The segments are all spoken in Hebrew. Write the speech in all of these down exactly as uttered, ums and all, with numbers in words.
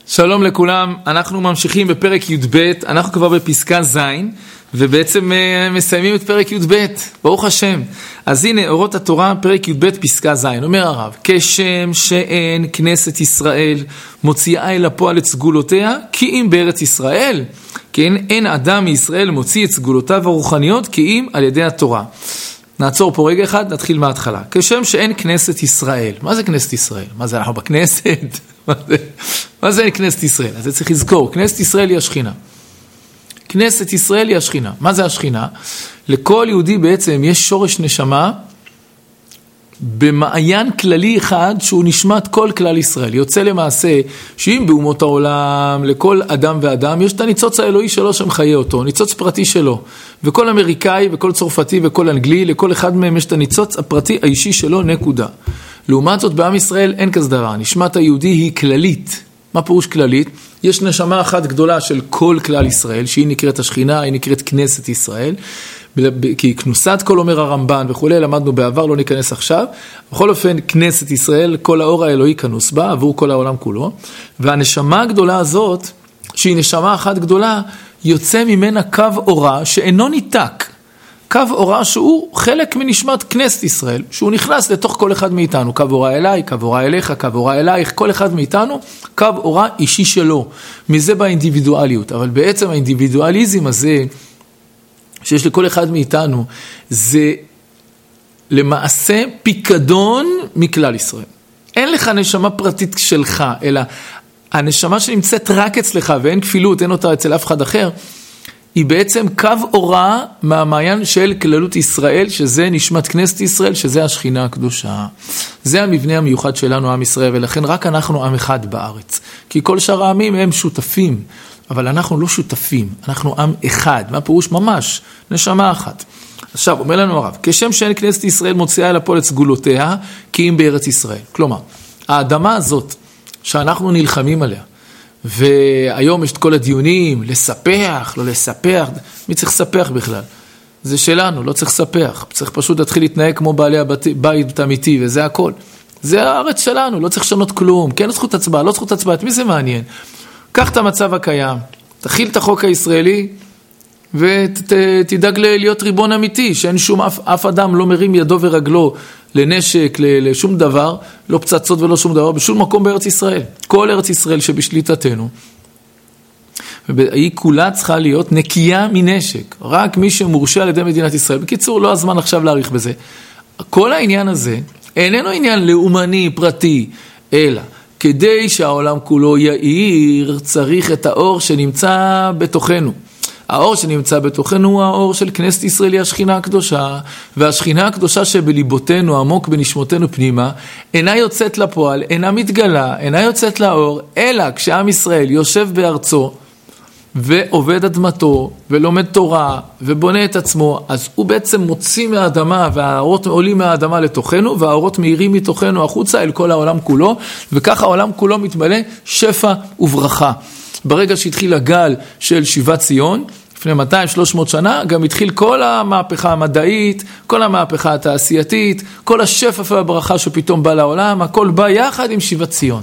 שלום לכולם, אנחנו ממשיכים בפרק י' ב', אנחנו כבר בפסקה ז', ובעצם uh, מסיימים את פרק י' ב', ברוך השם. אז הנה, אורות התורה, פרק י' ב', פסקה ז', אומר הרב, כשם שאין כנסת ישראל מוציאה אל הפועל את סגולותיה, כי אם בארץ ישראל, כן, אין אדם מישראל מוציא את סגולותיו הרוחניות, כי אם על ידי התורה. נעצור פה רגע אחד, נתחיל מההתחלה. כשם שאין כנסת ישראל. מה זה כנסת ישראל? מה זה אנחנו בכנסת? מה זה, מה זה אין כנסת ישראל? אז זה צריך לזכור, כנסת ישראל היא השכינה. כנסת ישראל היא השכינה. מה זה השכינה? לכל יהודי בעצם יש שורש נשמה במעיין כללי אחד שהוא נשמת כל כלל ישראל. יוצא למעשה שאם באומות העולם לכל אדם ואדם יש את הניצוץ האלוהי שלו שמחיה אותו, ניצוץ פרטי שלו. וכל אמריקאי וכל צרפתי וכל אנגלי, לכל אחד מהם יש את הניצוץ הפרטי האישי שלו, נקודה. לעומת זאת בעם ישראל אין כזה דבר. נשמת היהודי היא כללית. מה פירוש כללית? יש נשמה אחת גדולה של כל כלל ישראל, שהיא נקראת השכינה, היא נקראת כנסת ישראל, כי כנוסת כל אומר הרמב"ן וכו', למדנו בעבר, לא ניכנס עכשיו. בכל אופן, כנסת ישראל, כל האור האלוהי כנוס בה, עבור כל העולם כולו. והנשמה הגדולה הזאת, שהיא נשמה אחת גדולה, יוצא ממנה קו אורה שאינו ניתק. קו אורה שהוא חלק מנשמת כנסת ישראל, שהוא נכנס לתוך כל אחד מאיתנו. קו אורה אליי, קו אורה אליך, קו אורה אלייך, כל אחד מאיתנו, קו אורה אישי שלו. מזה באינדיבידואליות. אבל בעצם האינדיבידואליזם הזה, שיש לכל אחד מאיתנו, זה למעשה פיקדון מכלל ישראל. אין לך נשמה פרטית שלך, אלא הנשמה שנמצאת רק אצלך, ואין כפילות, אין אותה אצל אף אחד אחר, היא בעצם קו אורה מהמעיין של כללות ישראל, שזה נשמת כנסת ישראל, שזה השכינה הקדושה. זה המבנה המיוחד שלנו, עם ישראל, ולכן רק אנחנו עם אחד בארץ. כי כל שאר העמים הם שותפים, אבל אנחנו לא שותפים, אנחנו עם אחד. מה פירוש? ממש, נשמה אחת. עכשיו, אומר לנו הרב, כשם שאין כנסת ישראל מוציאה אל הפועל את סגולותיה, כי אם בארץ ישראל. כלומר, האדמה הזאת שאנחנו נלחמים עליה, והיום יש את כל הדיונים, לספח, לא לספח, מי צריך לספח בכלל? זה שלנו, לא צריך לספח, צריך פשוט להתחיל להתנהג כמו בעלי הבית אמיתי, וזה הכל. זה הארץ שלנו, לא צריך לשנות כלום, כן זכות הצבעה, לא זכות הצבעה, את מי זה מעניין? קח את המצב הקיים, תחיל את החוק הישראלי, ותדאג להיות ריבון אמיתי, שאין שום, אף, אף אדם לא מרים ידו ורגלו לנשק, לשום דבר, לא פצצות ולא שום דבר, בשום מקום בארץ ישראל. כל ארץ ישראל שבשליטתנו, היא כולה צריכה להיות נקייה מנשק, רק מי שמורשה על ידי מדינת ישראל. בקיצור, לא הזמן עכשיו להאריך בזה. כל העניין הזה איננו עניין לאומני, פרטי, אלא כדי שהעולם כולו יאיר, צריך את האור שנמצא בתוכנו. האור שנמצא בתוכנו הוא האור של כנסת ישראל, היא השכינה הקדושה, והשכינה הקדושה שבליבותינו, עמוק בנשמותינו פנימה, אינה יוצאת לפועל, אינה מתגלה, אינה יוצאת לאור, אלא כשעם ישראל יושב בארצו, ועובד אדמתו, ולומד תורה, ובונה את עצמו, אז הוא בעצם מוציא מהאדמה, והאורות עולים מהאדמה לתוכנו, והאורות מהירים מתוכנו החוצה אל כל העולם כולו, וככה העולם כולו מתמלא שפע וברכה. ברגע שהתחיל הגל של שיבת ציון, לפני מאתיים שלוש מאות שנה, גם התחיל כל המהפכה המדעית, כל המהפכה התעשייתית, כל השפע והברכה שפתאום בא לעולם, הכל בא יחד עם שיבת ציון.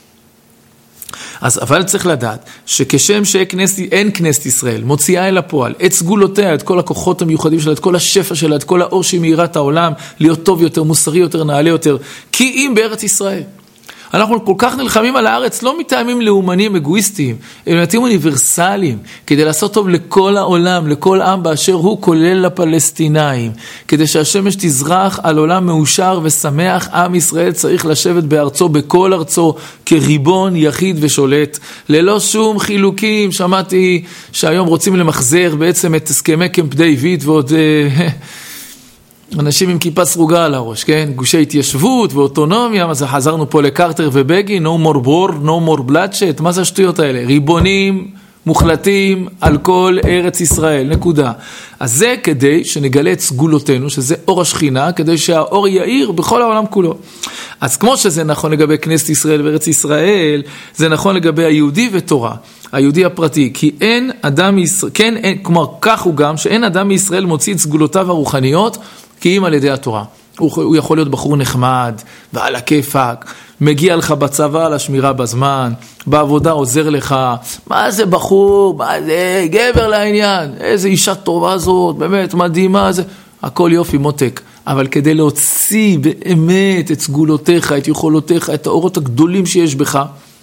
אז אבל צריך לדעת שכשם שאין כנסת ישראל מוציאה אל הפועל את סגולותיה, את כל הכוחות המיוחדים שלה, את כל השפע שלה, את כל האור שמאירה את העולם, להיות טוב יותר, מוסרי יותר, נעלה יותר, כי אם בארץ ישראל. אנחנו כל כך נלחמים על הארץ, לא מטעמים לאומניים אגואיסטיים, אלא מטעמים אוניברסליים, כדי לעשות טוב לכל העולם, לכל עם באשר הוא, כולל לפלסטינאים, כדי שהשמש תזרח על עולם מאושר ושמח. עם ישראל צריך לשבת בארצו, בכל ארצו, כריבון יחיד ושולט, ללא שום חילוקים. שמעתי שהיום רוצים למחזר בעצם את הסכמי קמפ דיוויד ועוד אנשים עם כיפה סרוגה על הראש, כן? גושי התיישבות ואוטונומיה, מה זה? חזרנו פה לקרטר ובגין, no more war, no more bloodshed, מה זה השטויות האלה? ריבונים מוחלטים על כל ארץ ישראל, נקודה. אז זה כדי שנגלה את סגולותינו, שזה אור השכינה, כדי שהאור יאיר בכל העולם כולו. אז כמו שזה נכון לגבי כנסת ישראל וארץ ישראל, זה נכון לגבי היהודי ותורה, היהודי הפרטי, כי אין אדם מישראל, כן, אין, כלומר, כך הוא גם, שאין אדם מישראל מוציא את סגולותיו הרוחניות, כי אם על ידי התורה. הוא, הוא יכול להיות בחור נחמד, ועל הכיפק, מגיע לך בצבא לשמירה בזמן, בעבודה עוזר לך, מה זה בחור, מה זה, גבר לעניין, איזה אישה טובה זאת, באמת מדהימה, זה, הכל יופי מותק. אבל כדי להוציא באמת את סגולותיך, את יכולותיך, את האורות הגדולים שיש בך,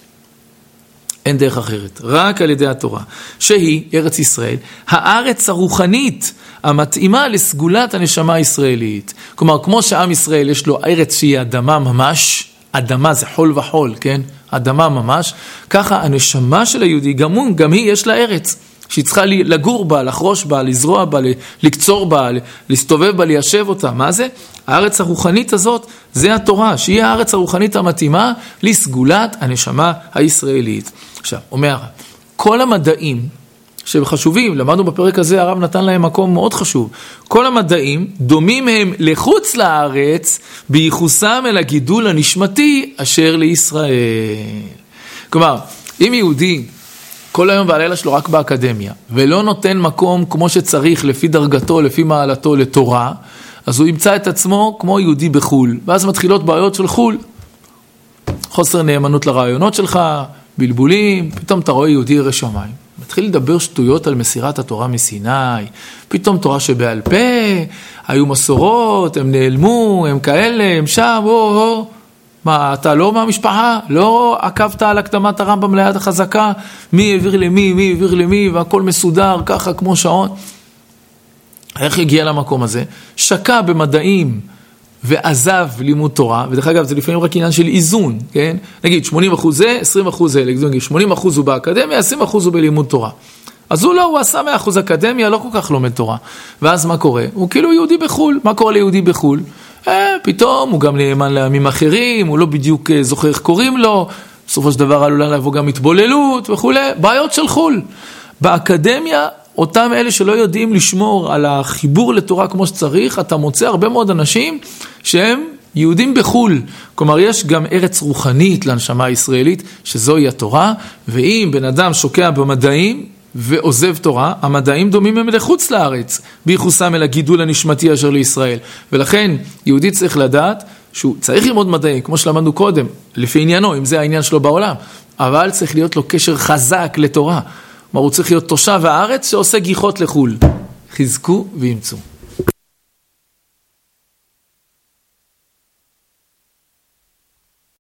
אין דרך אחרת, רק על ידי התורה, שהיא ארץ ישראל, הארץ הרוחנית המתאימה לסגולת הנשמה הישראלית. כלומר, כמו שעם ישראל יש לו ארץ שהיא אדמה ממש, אדמה זה חול וחול, כן? אדמה ממש, ככה הנשמה של היהודי, גם, הוא, גם היא יש לה ארץ, שהיא צריכה לגור בה, לחרוש בה, לזרוע בה, לקצור בה, להסתובב בה, ליישב אותה. מה זה? הארץ הרוחנית הזאת, זה התורה, שהיא הארץ הרוחנית המתאימה לסגולת הנשמה הישראלית. עכשיו, אומר הרב, כל המדעים שהם חשובים, למדנו בפרק הזה, הרב נתן להם מקום מאוד חשוב, כל המדעים דומים הם לחוץ לארץ, בייחוסם אל הגידול הנשמתי אשר לישראל. כלומר, אם יהודי כל היום והלילה שלו רק באקדמיה, ולא נותן מקום כמו שצריך, לפי דרגתו, לפי מעלתו לתורה, אז הוא ימצא את עצמו כמו יהודי בחול, ואז מתחילות בעיות של חול, חוסר נאמנות לרעיונות שלך, בלבולים, פתאום אתה רואה יהודי ירא שמיים, מתחיל לדבר שטויות על מסירת התורה מסיני, פתאום תורה שבעל פה, היו מסורות, הם נעלמו, הם כאלה, הם שם, או, או. מה, אתה לא מהמשפחה? לא עקבת על הקדמת הרמב"ם ליד החזקה? מי העביר למי, מי העביר למי, והכל מסודר ככה כמו שעון. איך הגיע למקום הזה? שקע במדעים ועזב לימוד תורה, ודרך אגב זה לפעמים רק עניין של איזון, כן? נגיד שמונים אחוז זה, עשרים אחוז זה, נגיד שמונים אחוז הוא באקדמיה, עשרים אחוז הוא בלימוד תורה. אז הוא לא, הוא עשה מאה אחוז אקדמיה, לא כל כך לומד תורה. ואז מה קורה? הוא כאילו יהודי בחול. מה קורה ליהודי בחול? אה, פתאום הוא גם נאמן לעמים אחרים, הוא לא בדיוק זוכר איך קוראים לו, בסופו של דבר עלולה לבוא גם התבוללות וכו', בעיות של חול. באקדמיה, אותם אלה שלא יודעים לשמור על החיבור לתורה כמו שצריך, אתה מוצא הרבה מאוד אנשים שהם יהודים בחול. כלומר, יש גם ארץ רוחנית לנשמה הישראלית, שזוהי התורה, ואם בן אדם שוקע במדעים, ועוזב תורה, המדעים דומים הם לחוץ לארץ, בייחוסם אל הגידול הנשמתי אשר לישראל. ולכן יהודי צריך לדעת שהוא צריך ללמוד מדעים, כמו שלמדנו קודם, לפי עניינו, אם זה העניין שלו בעולם, אבל צריך להיות לו קשר חזק לתורה. כלומר, הוא צריך להיות תושב הארץ שעושה גיחות לחול. חזקו וימצאו.